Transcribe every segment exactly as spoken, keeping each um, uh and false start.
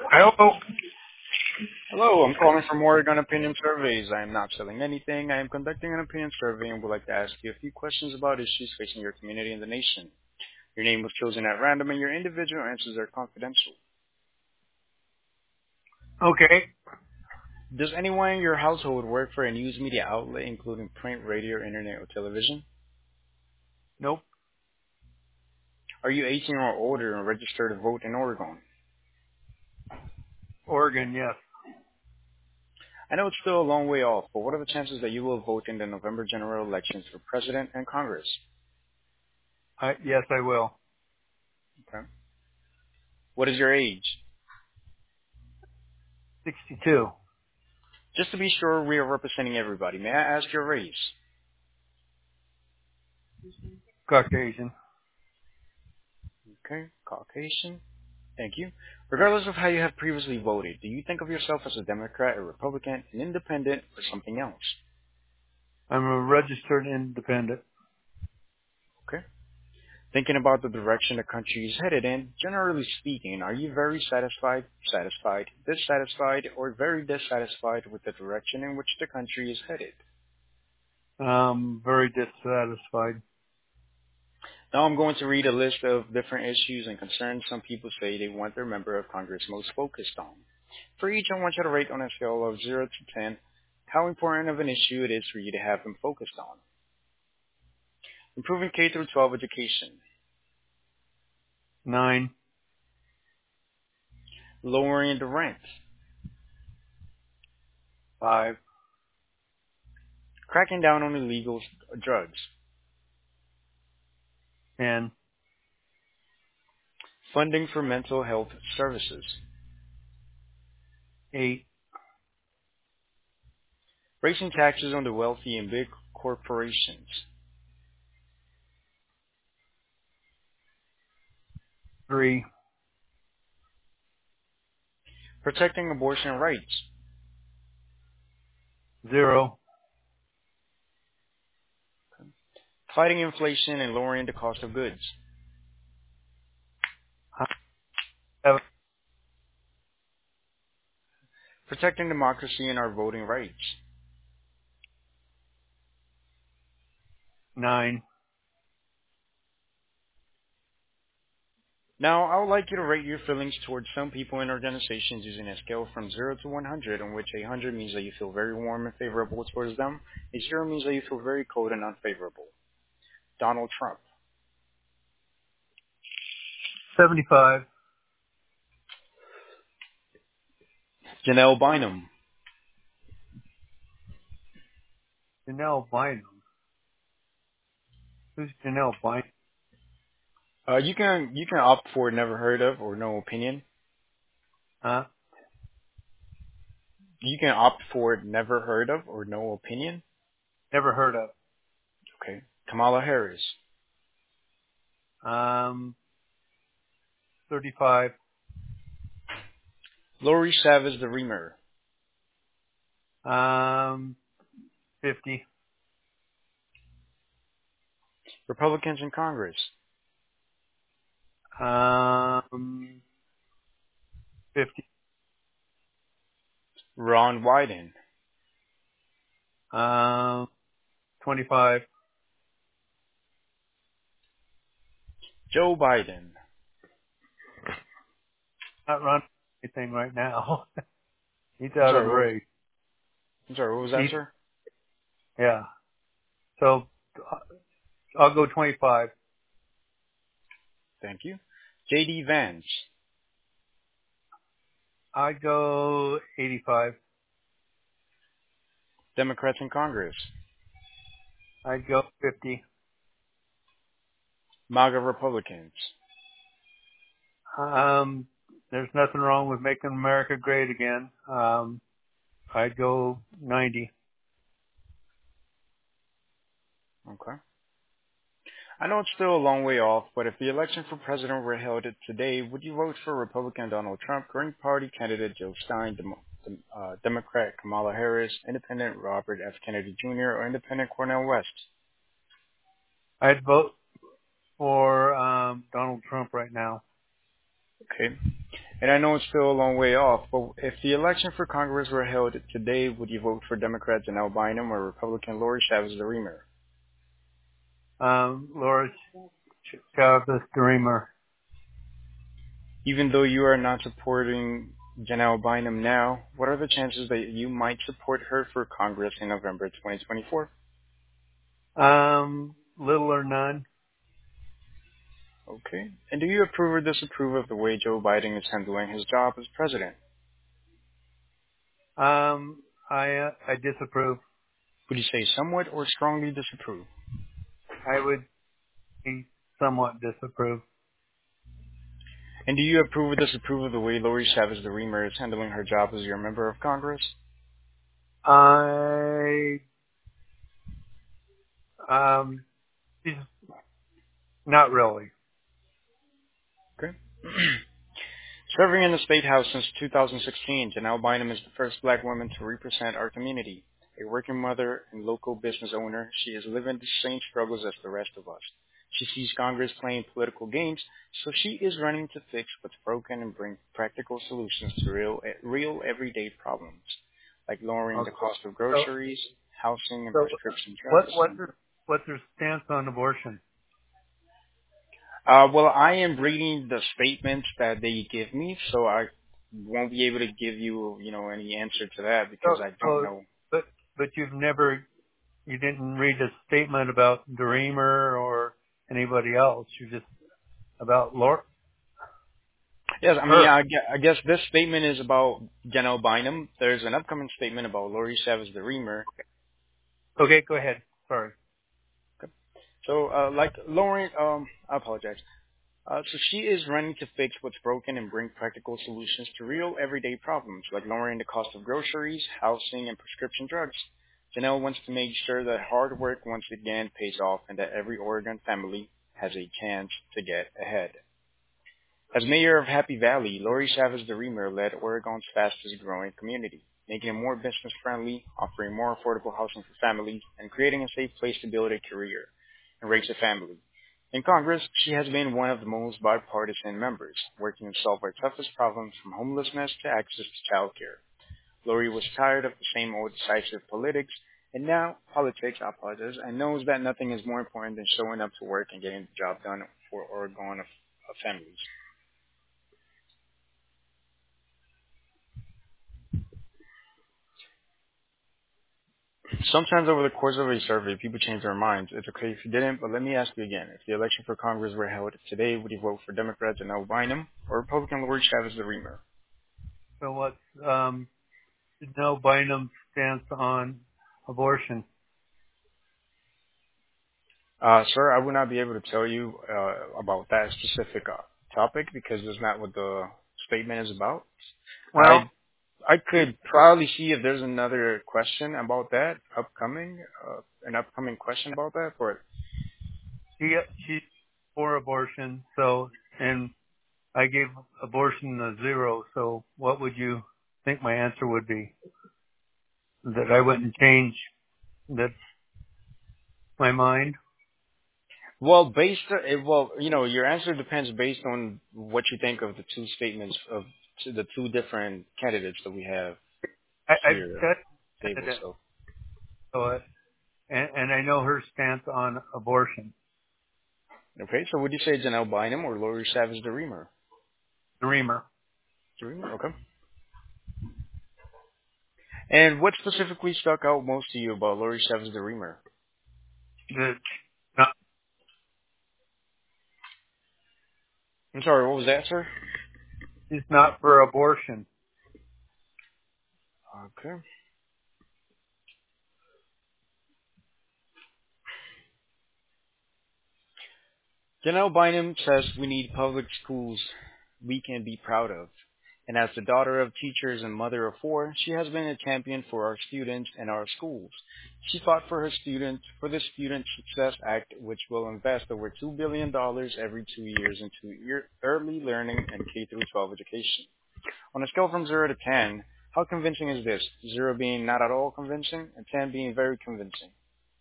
Hello. Hello, I'm calling from Oregon Opinion Surveys. I am not selling anything. I am conducting an opinion survey and would like to ask you a few questions about issues facing your community and the nation. Your name was chosen at random and your individual answers are confidential. Okay. Does anyone in your household work for a news media outlet, including print, radio, internet, or television? Nope. Are you eighteen or older and registered to vote in Oregon? Oregon, yes. I know it's still a long way off, but what are the chances that you will vote in the November general elections for president and Congress? I, yes, I will. Okay. What is your age? sixty-two. Just to be sure we are representing everybody, may I ask your race? Caucasian. Okay, Caucasian. Thank you. Regardless of how you have previously voted, do you think of yourself as a Democrat, a Republican, an independent, or something else? I'm a registered independent. Okay. Thinking about the direction the country is headed in, generally speaking, are you very satisfied, satisfied, dissatisfied, or very dissatisfied with the direction in which the country is headed? Um, very dissatisfied. Now I'm going to read a list of different issues and concerns some people say they want their member of Congress most focused on. For each, I want you to rate on a scale of zero to ten how important of an issue it is for you to have them focused on. Improving K through twelve education, Nine. lowering the rent, Five. cracking down on illegal drugs, Ten. funding for mental health services, Eight. raising taxes on the wealthy and big corporations, Three. protecting abortion rights, Zero. fighting inflation and lowering the cost of goods, Seven. protecting democracy and our voting rights. Nine. Now, I would like you to rate your feelings towards some people and organizations using a scale from zero to one hundred, in which one hundred means that you feel very warm and favorable towards them, and zero means that you feel very cold and unfavorable. Donald Trump, Seventy-five. Janelle Bynum. Janelle Bynum. Who's Janelle Bynum? Uh, you can you can opt for never heard of or no opinion. Huh? You can opt for never heard of or no opinion. Never heard of. Okay. Kamala Harris, Um, thirty-five. Lori Savage the Reamer, Um, fifty. Republicans in Congress, Um, fifty. Ron Wyden, Um, twenty-five. Joe Biden. Not running anything right now. He's I'm out of sorry. the What, race. I'm sorry. What was that, He's, sir? yeah. So uh, I'll go twenty-five. Thank you. J D Vance, I go eighty-five. Democrats in Congress, I go fifty. MAGA Republicans, Um, there's nothing wrong with making America great again. Um, I'd go ninety. okay. I know it's still a long way off, but if the election for president were held today, would you vote for Republican Donald Trump, Green Party candidate Joe Stein, Dem- Dem- uh, Democrat Kamala Harris, Independent Robert F. Kennedy Junior, or Independent Cornel West? I'd vote for um, Donald Trump right now. Okay. And I know it's still a long way off, but if the election for Congress were held today, would you vote for Democrat Janelle Bynum or Republican Lori Chavez the Reamer? Um, Laura Ch- Chavez DeRemer. Even though you are not supporting Janelle Bynum now, what are the chances that you might support her for Congress in November twenty twenty-four? Um, little or none. Okay. And do you approve or disapprove of the way Joe Biden is handling his job as president? Um, I uh, I disapprove. Would you say somewhat or strongly disapprove? I would be somewhat disapprove. And do you approve or disapprove of the way Lori Chavez the Reamer is handling her job as your member of Congress? I um, she's not really. Okay. Serving in the State House since two thousand sixteen, Janelle Bynum is the first black woman to represent our community. A working mother and local business owner, she is living the same struggles as the rest of us. She sees Congress playing political games, so she is running to fix what's broken and bring practical solutions to real, real everyday problems, like lowering the Okay. cost of So, groceries, housing, and so prescription what drugs. what's her what's her stance on abortion? Uh, well, I am reading the statements that they give me, so I won't be able to give you, you know, any answer to that because So, I don't so know. but but you've never you didn't read a statement about DeRemer or anybody else. You just about Laura Yes, I mean, her. yeah, I gue- I guess this statement is about Janelle Bynum. There's an upcoming statement about Lori Chavez the Reamer. Okay, go ahead. Sorry. So, uh, like Lauren, um, I apologize. Uh, so she is running to fix what's broken and bring practical solutions to real everyday problems, like lowering the cost of groceries, housing, and prescription drugs. Janelle wants to make sure that hard work once again pays off and that every Oregon family has a chance to get ahead. As mayor of Happy Valley, Lori Chavez the Reamer led Oregon's fastest growing community, making it more business friendly, offering more affordable housing for families, and creating a safe place to build a career and raise a family. In Congress, she has been one of the most bipartisan members, working to solve our toughest problems from homelessness to access to childcare. Lori was tired of the same old decisive politics, and now politics, I apologize, and knows that nothing is more important than showing up to work and getting the job done for Oregon of, of families. Sometimes over the course of a survey, people change their minds. It's okay if you didn't, but let me ask you again. If the election for Congress were held today, would you vote for Democrat Janelle Bynum or Republican Lori Chavez the Reamer? So what's um no Bynum's stance on abortion? Uh, sir, I would not be able to tell you uh, about that specific uh, topic because that's not what the statement is about. Well, I I could probably see if there's another question about that upcoming, uh, an upcoming question about that, but she she's for abortion, so and I gave abortion a zero. So what would you think my answer would be? That I wouldn't change that my mind? well, based uh, it, well, you know, your answer depends based on what you think of the two statements of to the two different candidates that we have I, I've here studied table. it, So, so it, and, and I know her stance on abortion. okay, so would you say Janelle Bynum or Lori Savage the Reamer? Dreamer. The Reamer, okay. And what specifically stuck out most to you about Lori Savage the Reamer? That not, I'm sorry, what was that, sir? she's not for abortion. Okay. Janelle Bynum says we need public schools we can be proud of. And as the daughter of teachers and mother of four, she has been a champion for our students and our schools. She fought for her students, for the Student Success Act, which will invest over two billion dollars every two years into ear- early learning and K through twelve education. On a scale from zero to ten, how convincing is this? zero being not at all convincing and ten being very convincing.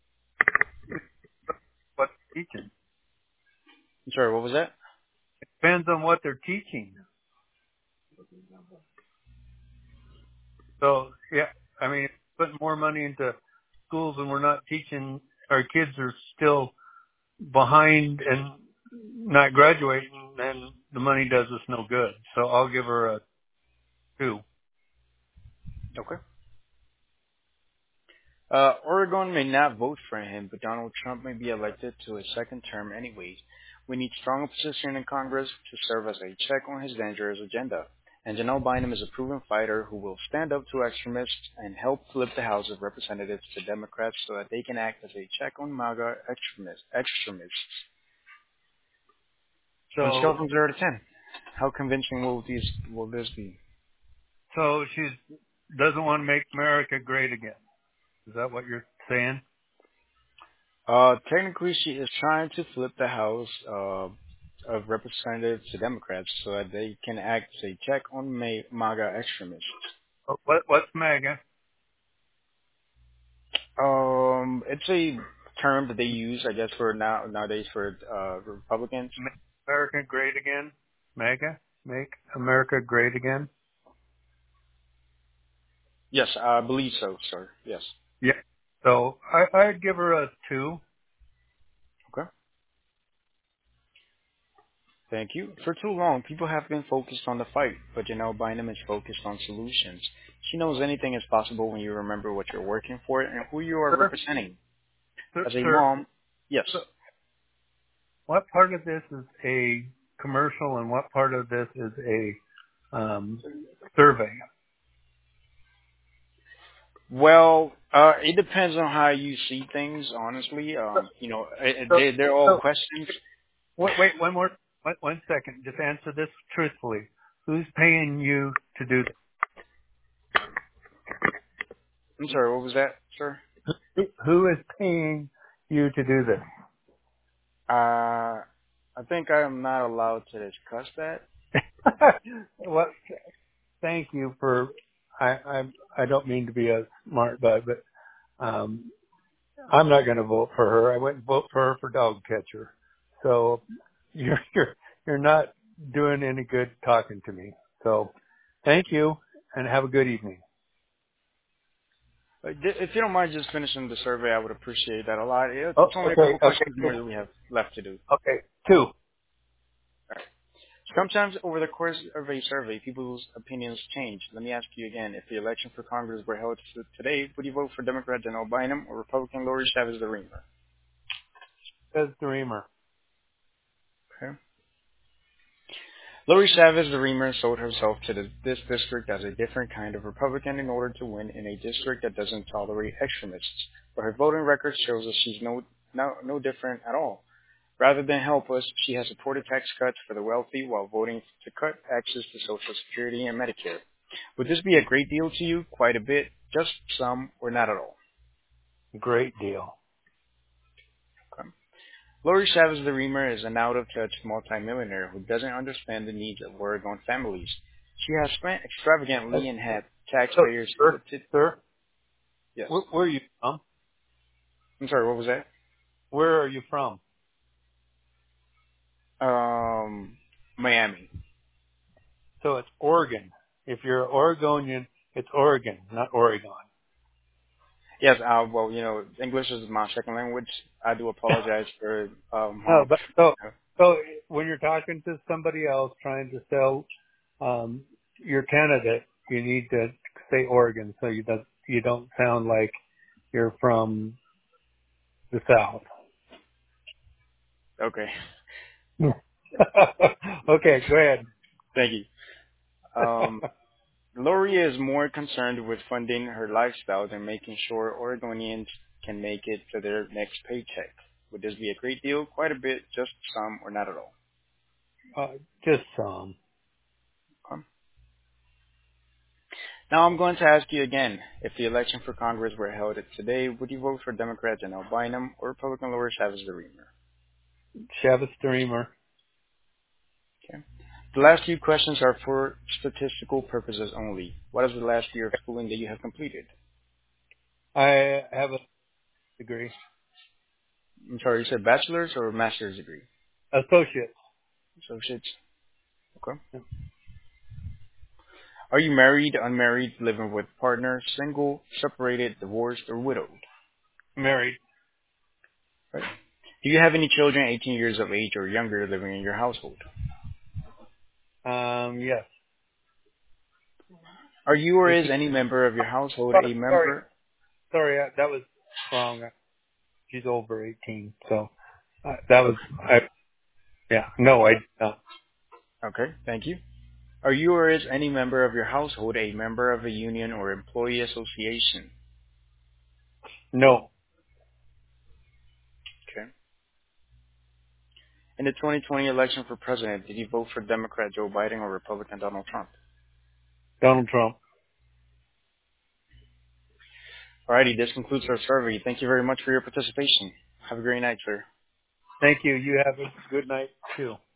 What's teaching? I'm sorry, what was that? Depends on what they're teaching. So yeah, I mean, putting more money into schools and we're not teaching, our kids are still behind and not graduating, then the money does us no good. So I'll give her a two. Okay. Uh, Oregon may not vote for him, but Donald Trump may be elected to a second term anyways. We need strong opposition in Congress to serve as a check on his dangerous agenda. And Janelle Bynum is a proven fighter who will stand up to extremists and help flip the House of Representatives to Democrats so that they can act as a check on MAGA extremists. extremists. On a scale So, from zero to ten, how convincing will these will this be? so she doesn't want to make America great again. Is that what you're saying? Uh, technically, she is trying to flip the House uh, of Representatives to Democrats so that they can act as a check on Ma- MAGA extremists. What, what's MAGA? Um, it's a term that they use, I guess, for now nowadays for uh, Republicans. Make America great again? MAGA? Make America great again? Yes, I believe so, sir. Yes. Yeah. So I, I'd give her a two. Okay. Thank you. For too long, people have been focused on the fight, but Janelle Bynum is focused on solutions. She knows anything is possible when you remember what you're working for and who you are Sir, representing. sir, As a sir, mom, yes. so what part of this is a commercial and what part of this is a um, survey? Well, uh, it depends on how you see things, honestly. Um, you know, it, So, they, they're all so questions. wait, wait, one more, one, one second. Just answer this truthfully. Who's paying you to do I'm sorry, what was that, sir? this? Who is paying you to do this? Uh, I think I am not allowed to discuss that. Well, thank you for. I I I don't mean to be a smart butt, but um, I'm not going to vote for her. I wouldn't vote for her for dog catcher. So you're you're you're not doing any good talking to me. So thank you and have a good evening. Uh, d- If you don't mind just finishing the survey, I would appreciate that a lot. It- Oh, It's only a okay, couple okay, questions more that we have left to do. okay. Two. Sometimes over the course of a survey, people's opinions change. Let me ask you again, if the election for Congress were held t- today, would you vote for Democrat Janelle Bynum or Republican Lori Chavez the Reamer? Says Dreamer. Okay. Lori Chavez the Reamer sold herself to the, this district as a different kind of Republican in order to win in a district that doesn't tolerate extremists. But her voting record shows that she's no, no, no different at all. Rather than help us, she has supported tax cuts for the wealthy while voting to cut access to Social Security and Medicare. Would this be a great deal to you? Quite a bit? Just some, or not at all? Great deal. Okay. Lori Chavez the Reamer is an out-of-touch multimillionaire who doesn't understand the needs of Oregon families. She has spent extravagantly and had So, taxpayers sir, inflicted. sir, Yes. where, where are you from? I'm sorry, what was that? Where are you from? Um, Miami. So it's Oregon. If you're Oregonian, it's Oregon, not Oregon. Yes, uh, well, you know, English is my second language. I do apologize for um, No, how but so so when you're talking to somebody else trying to sell um, your candidate, you need to say Oregon so you don't you don't sound like you're from the South. Okay. Okay, go ahead. Thank you. Um, Lori is more concerned with funding her lifestyle than making sure Oregonians can make it to their next paycheck. Would this be a great deal? Quite a bit, just some, or not at all? uh, just some. Okay. Now I'm going to ask you again, if the election for Congress were held today, would you vote for Democrat Janelle Bynum or Republican Lori Chavez the Reamer? Chavez Dreamer. Okay. The last few questions are for statistical purposes only. What is the last year of schooling that you have completed? I have a degree, I'm sorry, you said bachelor's or master's degree? associate. Associates. Okay. Are you married, unmarried, living with partner, single, separated, divorced, or widowed? Married. Right. Do you have any children eighteen years of age or younger living in your household? Um, yes. Are you or is eighteen. any member of your household Oh, a sorry. member? Sorry, I- that was wrong. She's over eighteen. So uh, that was, I, yeah, no, I, uh, Okay, thank you. Are you or is any member of your household a member of a union or employee association? no. Okay. In the twenty twenty election for president, did you vote for Democrat Joe Biden or Republican Donald Trump? Donald Trump. Alrighty, this concludes our survey. Thank you very much for your participation. Have a great night, sir. Thank you. You have a good night too.